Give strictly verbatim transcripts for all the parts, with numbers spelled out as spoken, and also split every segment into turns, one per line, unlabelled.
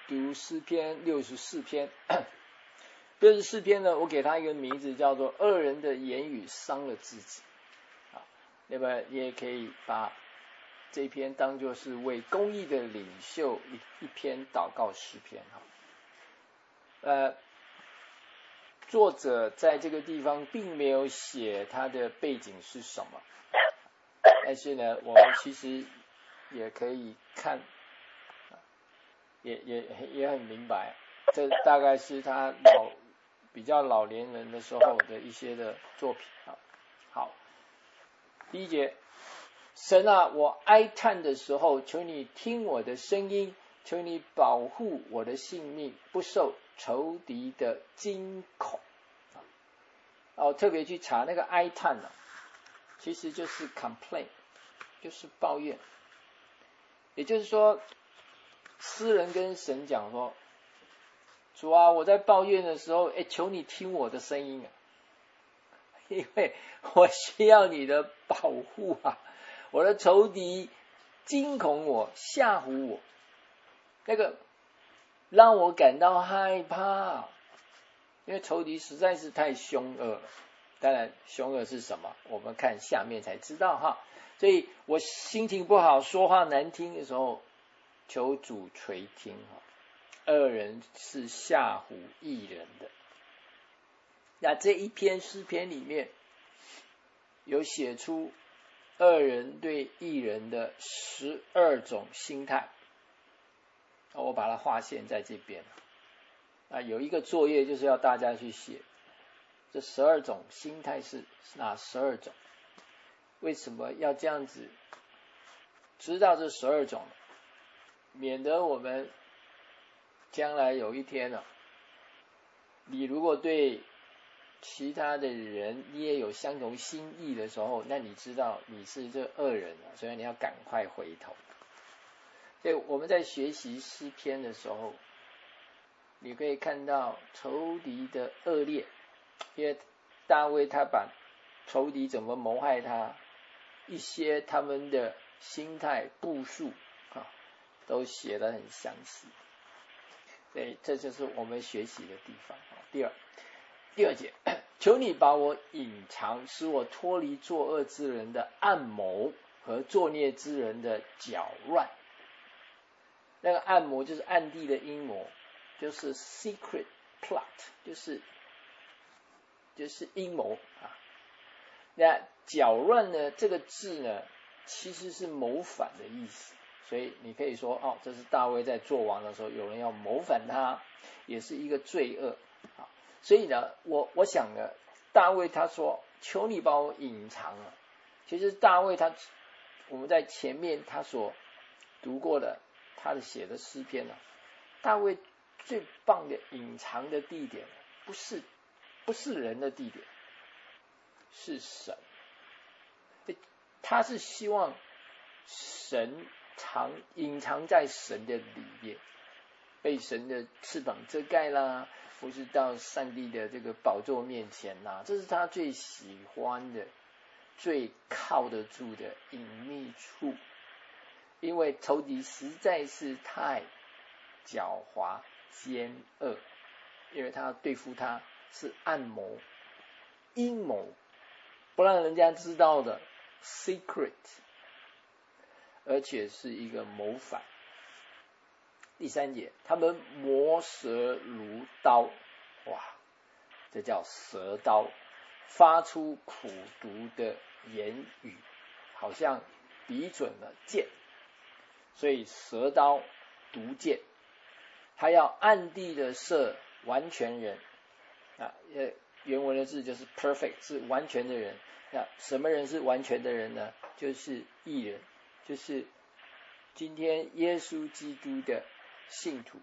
读诗篇六十四篇。六十四篇呢，我给他一个名字叫做恶人的言语伤了自己。啊，那么你也可以把这篇当作是为公义的领袖一一篇祷告诗篇。呃，作者在这个地方并没有写他的背景是什么，但是呢，我们其实也可以看，也也也很明白，这大概是他老比较老年人的时候的一些的作品。好，第一节，神啊，我哀叹的时候，求你听我的声音，求你保护我的性命，不受仇敌的惊恐。我特别去查那个哀叹呢，其实就是 complain， 就是抱怨。也就是说，诗人跟神讲说，主啊，我在抱怨的时候，哎，求你听我的声音啊，因为我需要你的保护啊，我的仇敌惊恐我，吓唬我，那个让我感到害怕，因为仇敌实在是太凶恶了。当然凶恶是什么，我们看下面才知道哈。所以我心情不好，说话难听的时候，求主垂听哈。恶人是吓唬义人的。那这一篇诗篇里面有写出恶人对义人的十二种心态，我把它划线在这边。啊，有一个作业就是要大家去写这十二种心态是哪十二种，为什么要这样子知道这十二种，免得我们将来有一天呢、啊，你如果对其他的人你也有相同心意的时候，那你知道你是这恶人啊，所以你要赶快回头。所以我们在学习诗篇的时候，你可以看到仇敌的恶劣，因为大卫他把仇敌怎么谋害他，一些他们的心态步数啊，都写得很详细。所以这就是我们学习的地方。第二，第二节，求你把我隐藏，使我脱离作恶之人的暗谋和作孽之人的搅乱。那个暗谋就是暗地的阴谋，就是 secret plot， 就是就是阴谋啊。那搅乱呢，这个字呢，其实是谋反的意思。所以你可以说，哦，这是大卫在做王的时候，有人要谋反他，也是一个罪恶。所以呢，我我想呢，大卫他说，求你把我隐藏了。其实大卫他，我们在前面他所读过的，他的写的诗篇呢、啊，大卫最棒的隐藏的地点，不是不是人的地点，是神。他是希望神藏隐藏在神的里面，被神的翅膀遮盖啦，或是到上帝的这个宝座面前啦，这是他最喜欢的，最靠得住的隐秘处。因为仇敌实在是太狡猾奸恶，因为他要对付他是暗谋阴谋，不让人家知道的 secret， 而且是一个谋反。第三节，他们磨舌如刀，哇，这叫舌刀，发出苦毒的言语，好像比准了剑，所以舌刀毒剑，还要暗地的射完全人啊，原文的字就是 perfect， 是完全的人。那什么人是完全的人呢？就是义人，就是今天耶稣基督的信徒。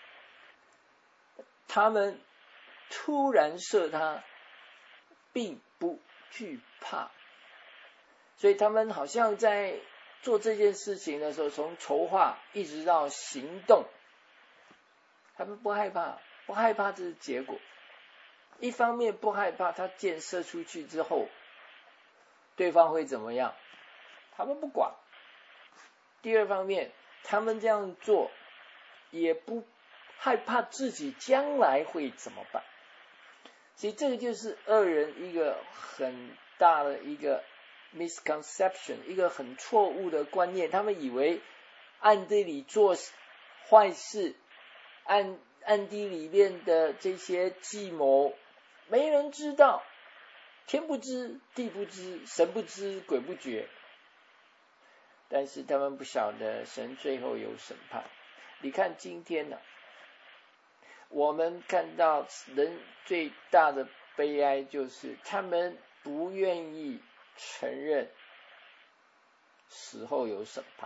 他们突然射他，并不惧怕，所以他们好像在做这件事情的时候，从筹划一直到行动，他们不害怕，不害怕这是结果。一方面不害怕他箭射出去之后对方会怎么样，他们不管。第二方面，他们这样做也不害怕自己将来会怎么办。所以这个就是恶人一个很大的一个 misconception， 一个很错误的观念。他们以为暗地里做坏事，暗暗地里面的这些计谋没人知道，天不知地不知，神不知鬼不觉。但是他们不晓得神最后有审判。你看今天呢、啊，我们看到人最大的悲哀就是他们不愿意承认死后有审判，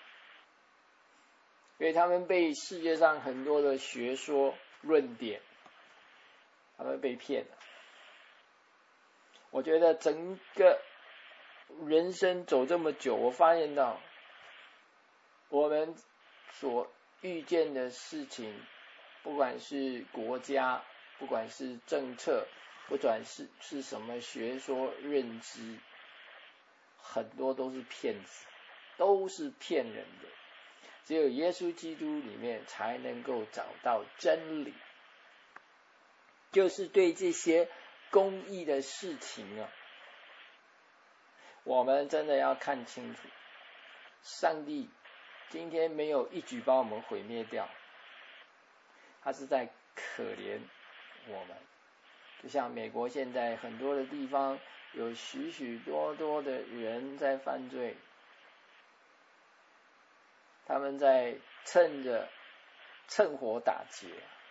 因为他们被世界上很多的学说论点，他们被骗了。我觉得整个人生走这么久，我发现到我们所遇见的事情，不管是国家，不管是政策，不管是是什么学说认知，很多都是骗子，都是骗人的。只有耶稣基督里面才能够找到真理，就是对这些公义的事情啊，我们真的要看清楚，上帝今天没有一举把我们毁灭掉，他是在可怜我们。就像美国现在很多的地方有许许多多的人在犯罪，他们在趁着趁火打劫，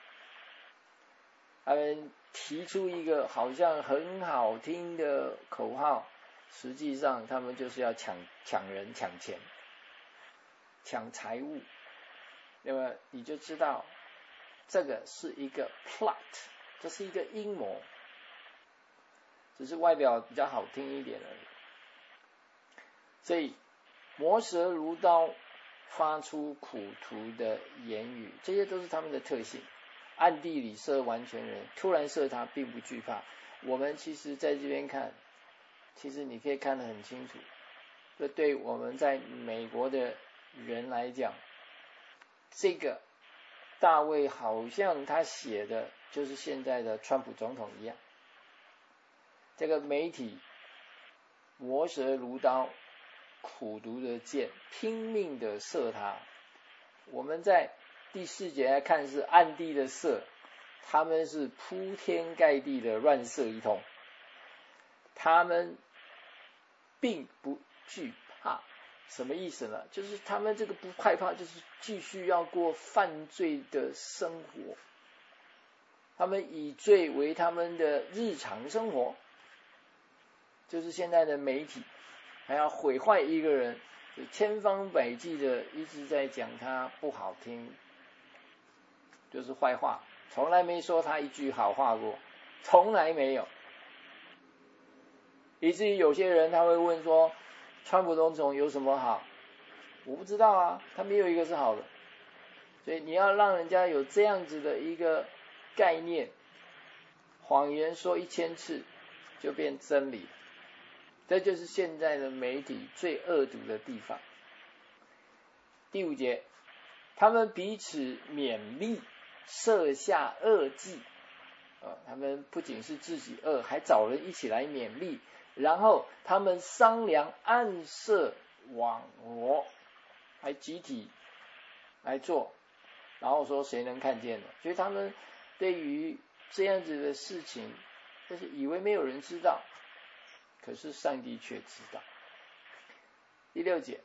他们提出一个好像很好听的口号，实际上他们就是要抢抢人、抢钱、抢财物。那么你就知道这个是一个 plot， 这是一个阴谋，只是外表比较好听一点而已。所以磨舌如刀，发出苦毒的言语，这些都是他们的特性。暗地里射完全人，突然射他并不惧怕。我们其实在这边看，其实你可以看得很清楚，这对我们在美国的人来讲，这个大卫好像他写的就是现在的川普总统一样，这个媒体磨舌如刀，苦毒的箭，拼命的射他。我们在第四节来看是暗地的射，他们是铺天盖地的乱射一通，他们并不惧怕。什么意思呢？就是他们这个不害怕，就是继续要过犯罪的生活，他们以罪为他们的日常生活。就是现在的媒体还要毁坏一个人，就千方百计的一直在讲他不好听，就是坏话，从来没说他一句好话过，从来没有。以至于有些人他会问说，川普总统有什么好？我不知道啊，他没有一个是好的。所以你要让人家有这样子的一个概念，谎言说一千次就变真理，这就是现在的媒体最恶毒的地方。第五节，他们彼此勉励，设下恶计、呃、他们不仅是自己恶，还找人一起来勉励，然后他们商量暗设网罗，还集体来做，然后说谁能看见呢？所以他们对于这样子的事情，就是以为没有人知道，可是上帝却知道。第六节，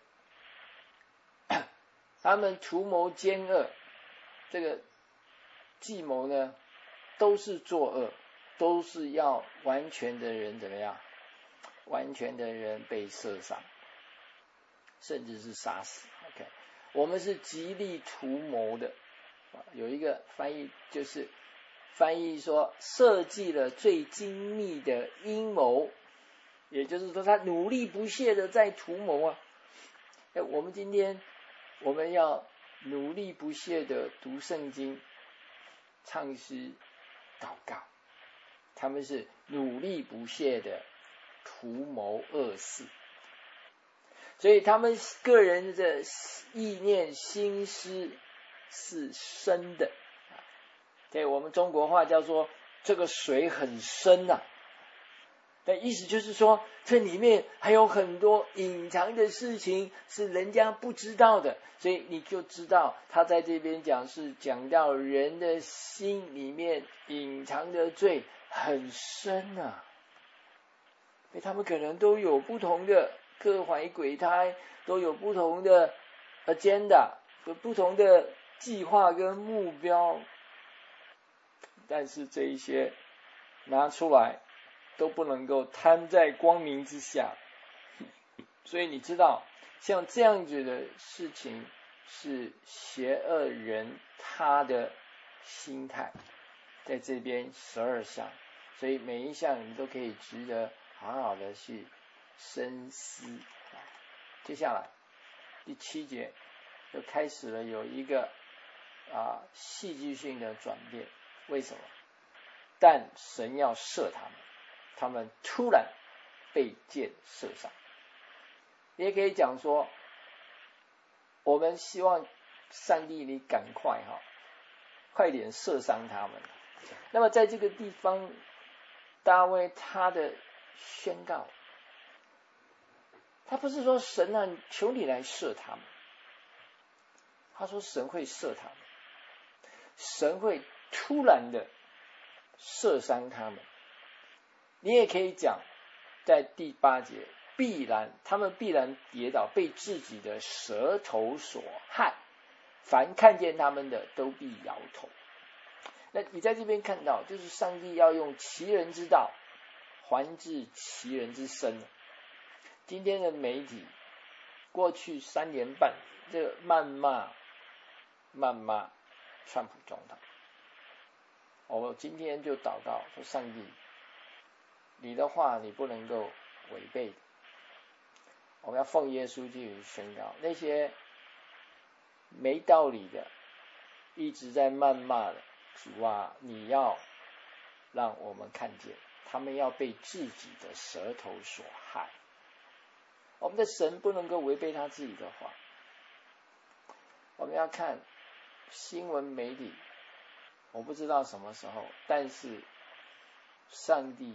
他们图谋奸恶，这个计谋呢，都是作恶，都是要完全的人怎么样？完全的人被射伤，甚至是杀死。OK， 我们是极力图谋的，有一个翻译就是翻译说设计了最精密的阴谋，也就是说他努力不懈的在图谋啊。哎，我们今天我们要努力不懈的读圣经、唱诗、祷告，他们是努力不懈的图谋恶事，所以他们个人的意念心思是深的， 对，我们中国话叫做这个水很深啊，的意思就是说，这里面还有很多隐藏的事情是人家不知道的，所以你就知道他在这边讲是讲到人的心里面隐藏的罪很深啊，所以他们可能都有不同的各怀鬼胎，都有不同的 agenda， 有不同的计划跟目标，但是这一些拿出来都不能够摊在光明之下，所以你知道像这样子的事情是邪恶人他的心态，在这边十二项，所以每一项你都可以值得好好的去深思。接下来第七节就开始了有一个啊戏剧性的转变，为什么？但神要射他们，他们突然被箭射伤。也可以讲说，我们希望上帝你赶快哈，快点射伤他们。那么在这个地方，大卫他的宣告，他不是说神啊，求你来射他们，他说神会射他们，神会突然的射伤他们。你也可以讲，在第八节，必然他们必然跌倒，被自己的舌头所害，凡看见他们的都必摇头。那你在这边看到，就是上帝要用其人之道还治其人之身。今天的媒体过去三年半这个谩骂谩骂川普总统，我今天就祷告说，上帝你的话你不能够违背的，我们要奉耶稣基督宣告，那些没道理的一直在谩骂的主啊，你要让我们看见他们要被自己的舌头所害。我们的神不能够违背他自己的话。我们要看新闻媒体，我不知道什么时候，但是上帝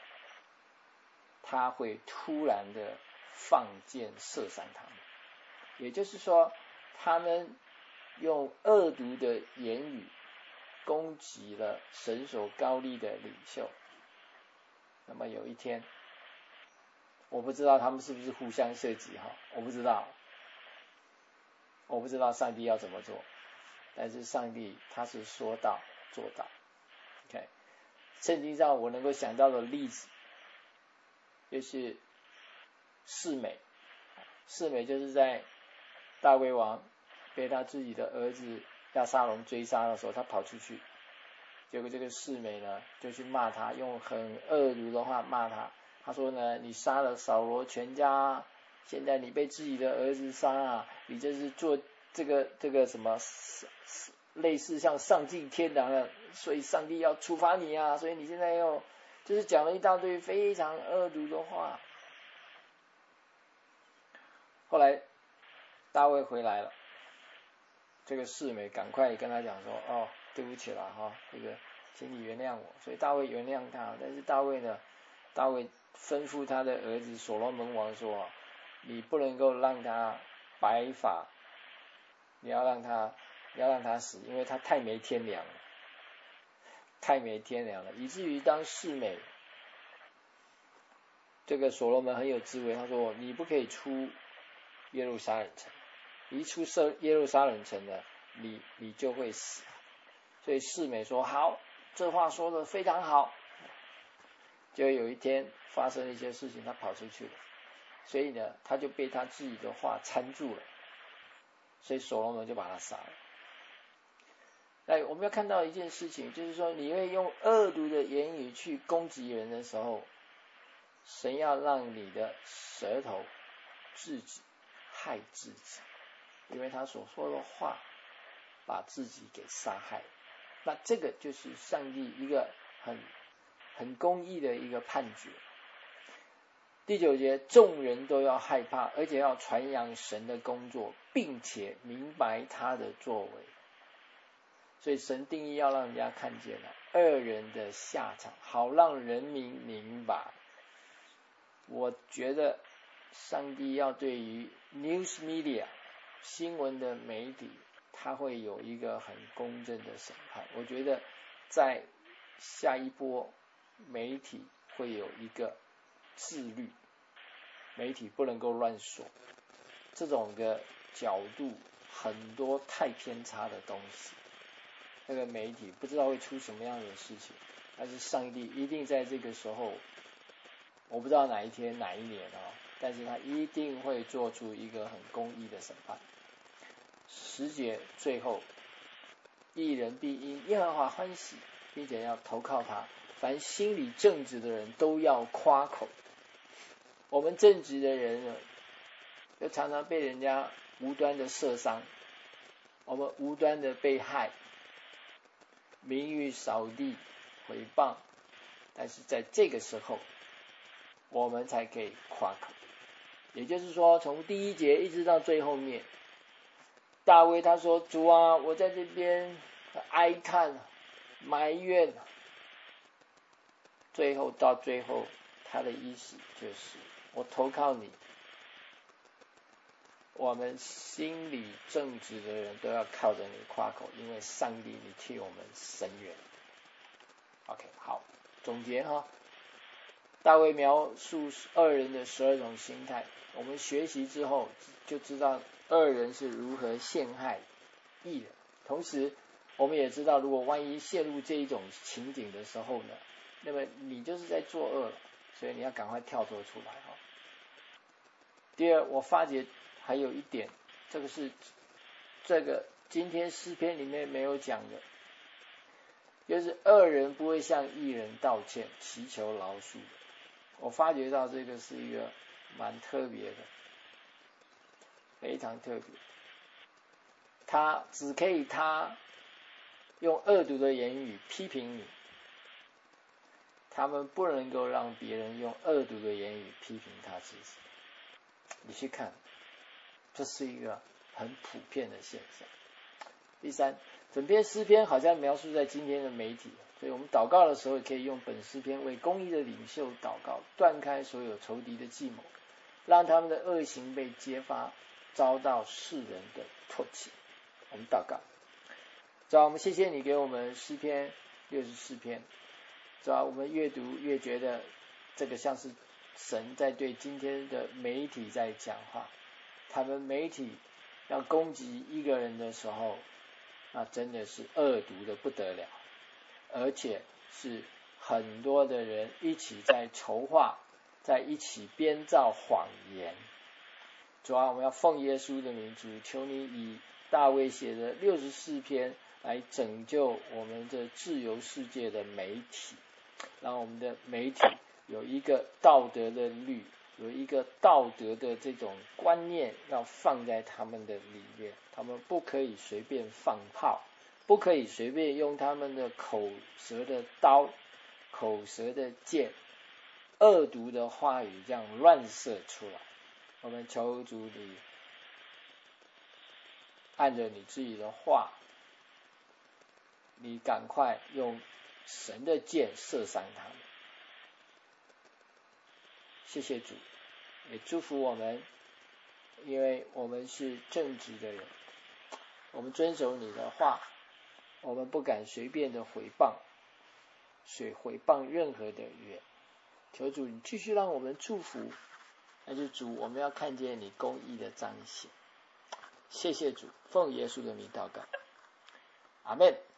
他会突然的放箭射伤他们，也就是说他们用恶毒的言语攻击了神所高立的领袖。那么有一天，我不知道他们是不是互相射击哈，我不知道，我不知道上帝要怎么做，但是上帝他是说到做到。OK， 圣经上我能够想到的例子，就是示每，示每就是在大卫王被他自己的儿子亚撒龙追杀的时候，他跑出去，结果这个示每呢就去骂他，用很恶毒的话骂他。他说呢，你杀了扫罗全家，现在你被自己的儿子杀啊，你这是做这个这个什么类似像丧尽天良了，所以上帝要处罚你啊，所以你现在要就是讲了一大堆非常恶毒的话。后来大卫回来了，这个示每赶快跟他讲说，哦，对不起了哈，这个请你原谅我。所以大卫原谅他，但是大卫呢，大卫吩咐他的儿子所罗门王说，你不能够让他白发，你要让他你要让他死，因为他太没天良了，太没天良了，以至于当示每，这个所罗门很有智慧，他说你不可以出耶路撒冷城，一出射耶路撒冷城呢，你你就会死。所以示每说好，这话说的非常好。就有一天发生了一些事情，他跑出去了，所以呢他就被他自己的话缠住了，所以所罗门就把他杀了。那我们要看到一件事情，就是说你会用恶毒的言语去攻击人的时候，神要让你的舌头制止害自己，因为他所说的话把自己给杀害。那这个就是上帝一个很很公义的一个判决。第九节，众人都要害怕，而且要传扬神的工作，并且明白他的作为。 所以神定义要让人家看见了恶人的下场，好让人民明白。我觉得上帝要对于 news media 新闻的媒体，他会有一个很公正的审判。我觉得在下一波媒体会有一个自律，媒体不能够乱说，这种的角度很多太偏差的东西，那个媒体不知道会出什么样的事情，但是上帝一定在这个时候，我不知道哪一天哪一年哦，但是他一定会做出一个很公义的审判。十节最后，义人必因耶和华欢喜，并且要投靠他，凡心里正直的人都要夸口。我们正直的人呢，就常常被人家无端的射伤，我们无端的被害，名誉扫地毁谤，但是在这个时候我们才可以夸口。也就是说从第一节一直到最后面，大卫他说，主啊，我在这边哀叹埋怨，最后到最后他的意思就是我投靠你，我们心里正直的人都要靠着你夸口，因为上帝你替我们伸冤。 OK， 好，总结哈，大卫描述恶人的十二种心态，我们学习之后就知道恶人是如何陷害义人，同时我们也知道，如果万一陷入这一种情景的时候呢，那么你就是在作恶了，所以你要赶快跳脱出来哈。第二，我发觉还有一点，这个是这个今天诗篇里面没有讲的，就是恶人不会向义人道歉祈求饶恕的。我发觉到这个是一个蛮特别的，非常特别，他只可以他用恶毒的言语批评你，他们不能够让别人用恶毒的言语批评他自己。你去看，这是一个很普遍的现象。第三，整篇诗篇好像描述在今天的媒体，所以我们祷告的时候也可以用本诗篇为公义的领袖祷告，断开所有仇敌的计谋，让他们的恶行被揭发，遭到世人的唾弃。我们祷告，主啊，我们谢谢你给我们诗篇六十四篇，主啊，我们越读越觉得这个像是神在对今天的媒体在讲话。他们媒体要攻击一个人的时候，那真的是恶毒的不得了，而且是很多的人一起在筹划，在一起编造谎言。主啊，我们要奉耶稣的名主，求你以大卫写的六十四篇来拯救我们这自由世界的媒体，让我们的媒体有一个道德的律，有一个道德的这种观念要放在他们的里面，他们不可以随便放炮，不可以随便用他们的口舌的刀、口舌的剑、恶毒的话语这样乱射出来。我们求主你按着你自己的话，你赶快用神的箭射伤他们。谢谢主，也祝福我们，因为我们是正直的人，我们遵守你的话，我们不敢随便的毁谤，所以毁谤任何的人。求主你继续让我们祝福，那就主，我们要看见你公义的彰显。谢谢主，奉耶稣的名祷告，阿们。